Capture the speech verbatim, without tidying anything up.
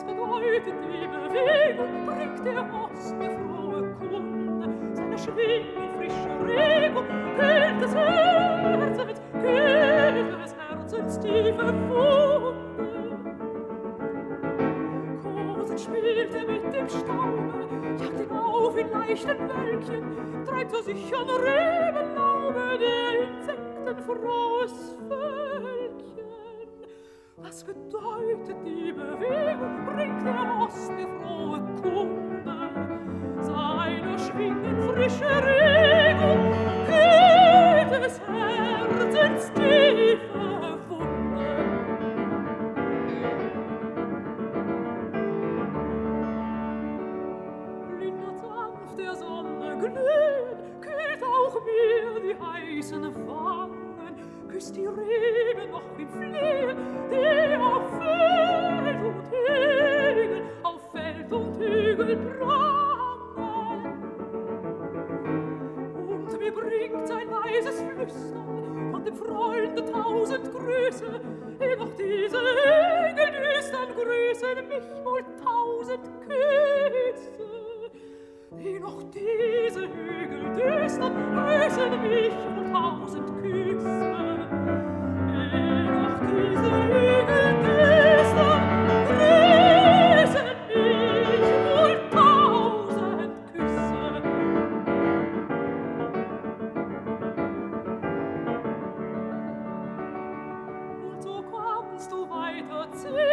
bedeutet die Bewegung, bringt der Ost mir frohe Kunde, seine Schwingen, frische Regung, kühlt des Herzens, kühlt des Herzens tiefe Wunde. Kosend spielt er mit dem Staube, jagt ihn auf in leichten Wölkchen, treibt so sich an Rebenlaube der Insekten frohes Völkchen. Was bedeutet die Bewegung, bringt der Ost mir frohe Kunde, seine Schwingen frische Regung, kühlt des Herzens tiefe Wunde. Lindert sanft der Sonne glühen, kühlt auch mir die heißen Wangen, küsst die Reben noch im Flehen, die auf Feld und Hügel, auf Feld und Hügel prangen. Und mir bringt ein leises Flüstern von dem Freunde tausend Grüße, eh noch diese Hügel düstern grüßen mich wohl tausend Küsse. Eh noch diese Hügel düstern grüßen mich wohl tausend Küsse. Eh noch diese Hügel düstern grüßen mich wohl tausend Küsse. Und so kommst du weiter ziehen,